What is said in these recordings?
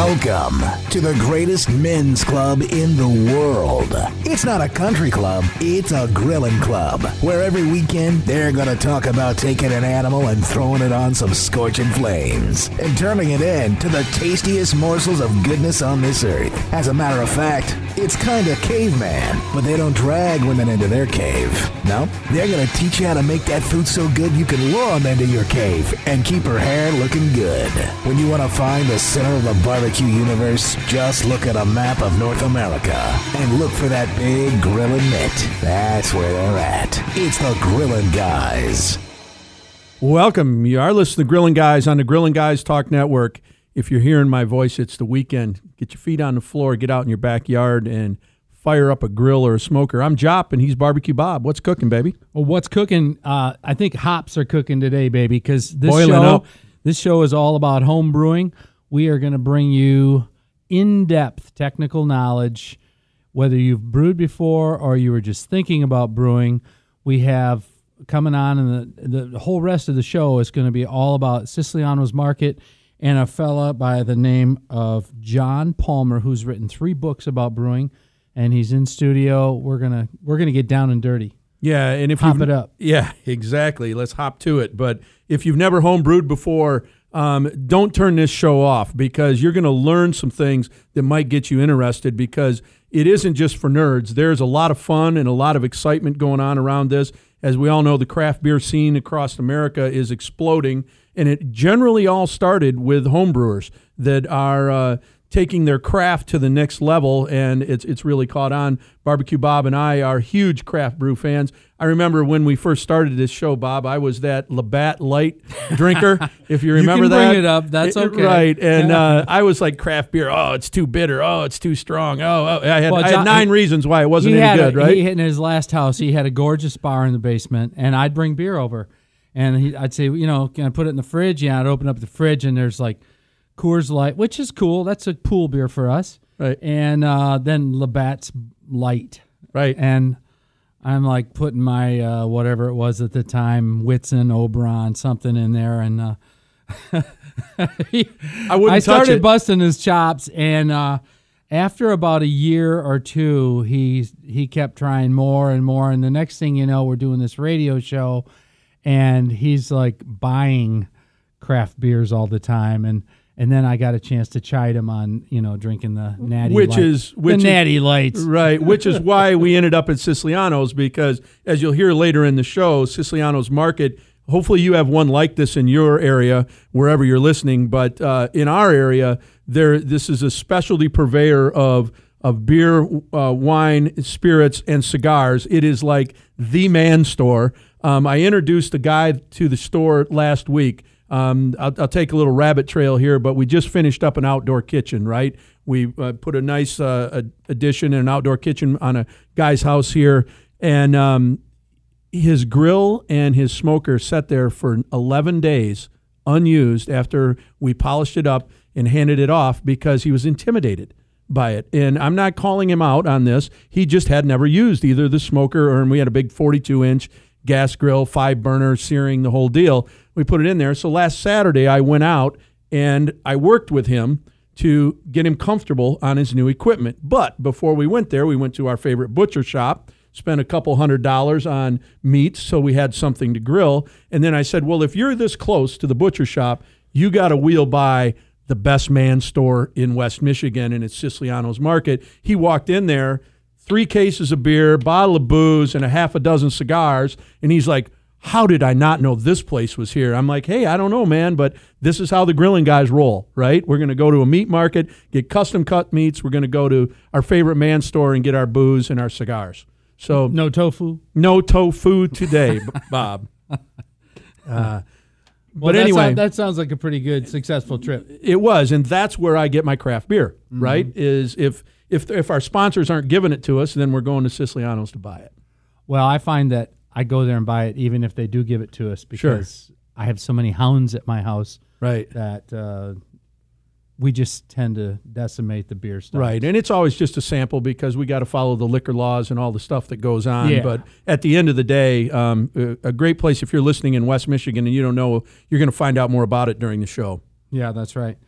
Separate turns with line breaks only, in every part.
Welcome to the greatest men's club in the world. It's not a country club, it's a grilling club, where every weekend they're going to talk about taking an animal and throwing it on some scorching flames and turning it into the tastiest morsels of goodness on this earth. As a matter of fact, it's kind of caveman, but they don't drag women into their cave. No, they're going to teach you how to make that food so good you can lure them into your cave and keep her hair looking good. When you want to find the center of the barbecue universe, just look at a map of North America and look for that big grilling mitt. That's where they're at. It's the Grillin' Guys.
Welcome. You are listening to Grillin' Guys on the Grillin' Guys Talk Network. If you're hearing my voice, it's the weekend. Get your feet on the floor, get out in your backyard, and fire up a grill or a smoker. I'm Jop, and he's Barbecue Bob. What's cooking, baby?
Well, what's cooking? I think hops are cooking today, baby, because this show is all about home brewing. We are going to bring you in-depth technical knowledge, whether you've brewed before or you were just thinking about brewing. We have coming on, and the whole rest of the show is going to be all about Siciliano's Market and a fella by the name of John Palmer, who's written 3 books about brewing, and he's in studio. We're gonna get down and dirty.
Yeah, and if
hop it up.
Yeah, exactly. Let's hop to it. But if you've never home brewed before, don't turn this show off, because you're going to learn some things that might get you interested, because it isn't just for nerds. There's a lot of fun and a lot of excitement going on around this. As we all know, the craft beer scene across America is exploding, and it generally all started with homebrewers that are taking their craft to the next level, and it's really caught on. Barbecue Bob and I are huge craft brew fans. I remember when we first started this show, Bob, I was that Labatt Light drinker, if you remember that.
You can bring it up. That's okay.
Right, and I was like, craft beer, oh, it's too bitter, oh, it's too strong. I had 9 reasons why it wasn't any good, right?
In his last house, he had a gorgeous bar in the basement, and I'd bring beer over. And I'd say, can I put it in the fridge? Yeah, I'd open up the fridge, and there's like Coors Light, which is cool. That's a pool beer for us.
Right.
And then Labatt's Light.
Right.
And I'm like putting my whatever it was at the time, Whitson, Oberon, something in there. And I started busting his chops. And after about a year or two, he kept trying more and more. And the next thing you know, we're doing this radio show, and he's like buying craft beers all the time. And then I got a chance to chide him on, drinking the Natty Natty Lights.
Right, which is why we ended up at Siciliano's, because as you'll hear later in the show, Siciliano's Market, hopefully you have one like this in your area, wherever you're listening, but in our area, this is a specialty purveyor of beer, wine, spirits, and cigars. It is like the man store. I introduced a guy to the store last week. I'll take a little rabbit trail here, but we just finished up an outdoor kitchen, right? We put a nice addition in an outdoor kitchen on a guy's house here, and his grill and his smoker sat there for 11 days unused after we polished it up and handed it off, because he was intimidated by it. And I'm not calling him out on this. He just had never used either the smoker, and we had a big 42-inch gas grill, 5-burner, searing, the whole deal. We put it in there. So last Saturday, I went out and I worked with him to get him comfortable on his new equipment. But before we went there, we went to our favorite butcher shop, spent a couple $100 on meats so we had something to grill. And then I said, well, if you're this close to the butcher shop, you got to wheel by the best man store in West Michigan, and it's Siciliano's Market. He walked in there, 3 cases of beer, bottle of booze, and a half a dozen cigars, and he's like, how did I not know this place was here? I'm like, hey, I don't know, man, but this is how the Grilling Guys roll, right? We're going to go to a meat market, get custom cut meats. We're going to go to our favorite man store and get our booze and our cigars. So
no tofu?
No tofu today, Bob.
But anyway, that sounds like a pretty good, successful trip.
It was, and that's where I get my craft beer, right? Is if our sponsors aren't giving it to us, then we're going to Siciliano's to buy it.
Well, I find that I go there and buy it even if they do give it to us, because I have so many hounds at my house,
right?
That we just tend to decimate the beer stuff.
Right, and it's always just a sample, because we got to follow the liquor laws and all the stuff that goes on.
Yeah.
But at the end of the day, a great place if you're listening in West Michigan and you don't know, you're going to find out more about it during the show.
Yeah, that's right.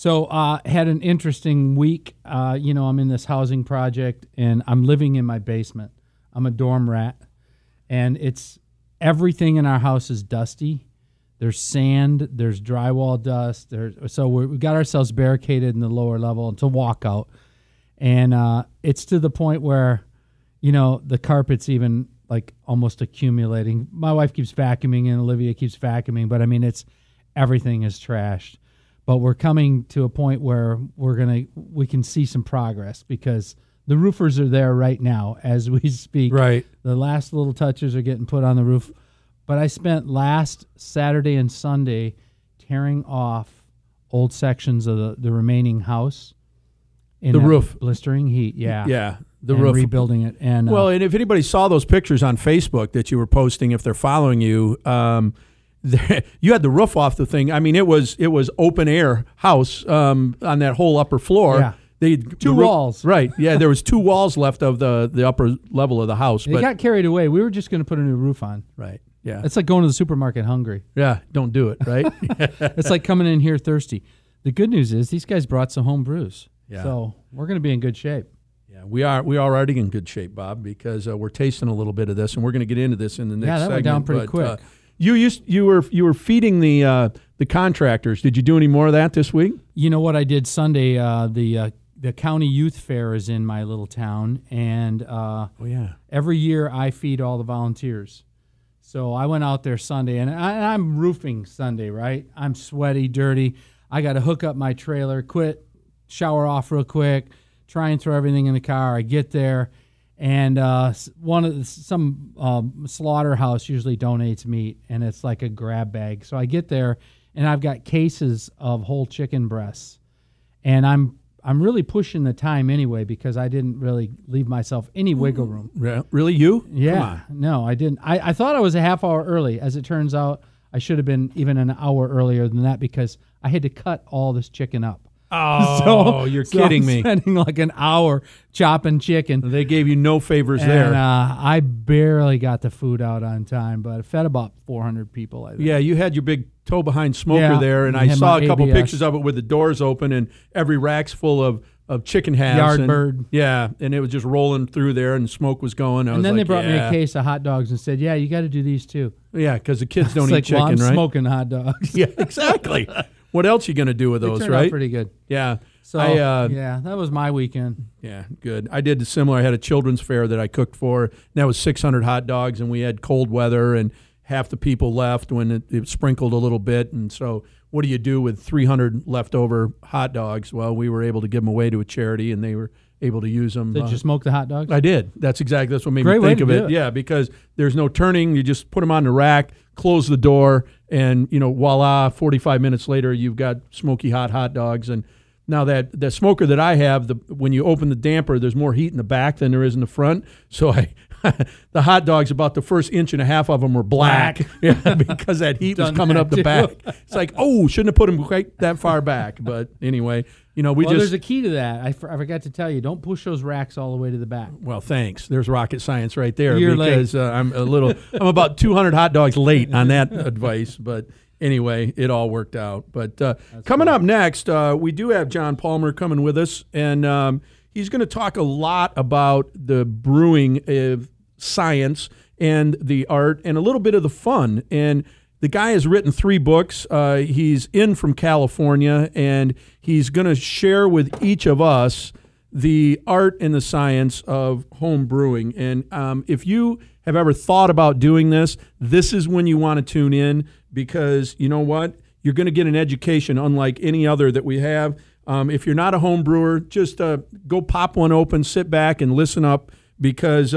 So had an interesting week. I'm in this housing project, and I'm living in my basement. I'm a dorm rat, and it's everything in our house is dusty. There's sand. There's drywall dust. So we got ourselves barricaded in the lower level until walkout, and it's to the point where, the carpet's even like almost accumulating. My wife keeps vacuuming, and Olivia keeps vacuuming, but I mean, everything is trashed. But we're coming to a point where we can see some progress because the roofers are there right now as we speak.
Right.
The last little touches are getting put on the roof. But I spent last Saturday and Sunday tearing off old sections of the remaining house. In
the roof.
Blistering heat, yeah.
Yeah,
the roof. Rebuilding it. And
and if anybody saw those pictures on Facebook that you were posting, if they're following you, you had the roof off the thing. I mean, it was open air house on that whole upper floor.
Yeah. Two walls.
Right. Yeah, there was 2 walls left of the upper level of the house.
They got carried away. We were just going to put a new roof on.
Right. Yeah.
It's like going to the supermarket hungry.
Yeah, don't do it, right?
It's like coming in here thirsty. The good news is these guys brought some home brews.
Yeah.
So we're going to be in good shape.
Yeah, we are already in good shape, Bob, because we're tasting a little bit of this, and we're going to get into this in the next segment.
Yeah, that went down pretty quick.
You were feeding the contractors. Did you do any more of that this week?
You know what I did Sunday? The county youth fair is in my little town, and every year I feed all the volunteers. So I went out there Sunday, and I'm roofing Sunday, right? I'm sweaty, dirty. I got to hook up my trailer, shower off real quick, try and throw everything in the car. I get there, and some slaughterhouse usually donates meat, and it's like a grab bag. So I get there, and I've got cases of whole chicken breasts, and I'm really pushing the time anyway because I didn't really leave myself any wiggle room.
Really, you?
Yeah.
Come on.
No, I didn't. I thought I was a half hour early. As it turns out, I should have been even an hour earlier than that because I had to cut all this chicken up.
Oh, you're kidding me.
Spending like an hour chopping chicken.
They gave you no favors there.
I barely got the food out on time, but I fed about 400 people, I think.
Yeah, you had your big toe behind smoker there, and I saw a couple pictures of it with the doors open and every rack's full of chicken halves.
Yardbird.
Yeah, and it was just rolling through there and smoke was going.
And then they brought me a case of hot dogs and said, yeah, you got to do these too.
Yeah, because the kids don't eat
like,
chicken,
I'm
right?
Smoking hot dogs.
Yeah, exactly. What else you going to do with those,
turned
right?
out pretty good.
Yeah.
So, that was my weekend.
Yeah, good. I did similar. I had a children's fair that I cooked for. And that was 600 hot dogs, and we had cold weather, and half the people left when it sprinkled a little bit. And so what do you do with 300 leftover hot dogs? Well, we were able to give them away to a charity, and they were able to use them.
Did you smoke the hot dogs?
I did. That's what made me think of it. Yeah, because there's no turning. You just put them on the rack, close the door, and, voila, 45 minutes later, you've got smoky hot dogs. And now that the smoker that I have, when you open the damper, there's more heat in the back than there is in the front. So the hot dogs, about the first inch and a half of them were black. Yeah, because that heat was coming up the back. It's like, shouldn't have put them quite that far back. But anyway,
there's a key to that. I forgot to tell you, don't push those racks all the way to the back.
Well, thanks. There's rocket science right there.
You're
because
late.
I'm about 200 hot dogs late on that advice. But anyway, it all worked out. But coming up next, we do have John Palmer coming with us, and he's going to talk a lot about the brewing science and the art and a little bit of the fun. And the guy has written 3 books. He's in from California, and he's going to share with each of us the art and the science of home brewing. And if you have ever thought about doing this, this is when you want to tune in, because you know what? You're going to get an education unlike any other that we have. If you're not a home brewer, just go pop one open, sit back, and listen up, because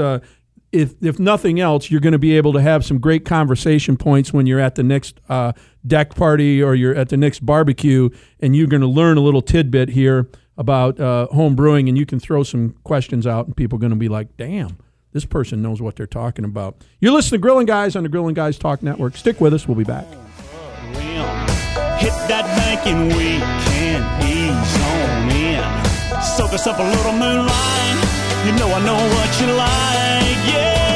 if nothing else, you're going to be able to have some great conversation points when you're at the next deck party or you're at the next barbecue, and you're going to learn a little tidbit here about home brewing, and you can throw some questions out, and people are going to be like, damn, this person knows what they're talking about. You're listening to Grilling Guys on the Grilling Guys Talk Network. Stick with us. We'll be back.
Hit that bank and we can ease on in. Soak us up a little moonlight. You know I know what you like, yeah.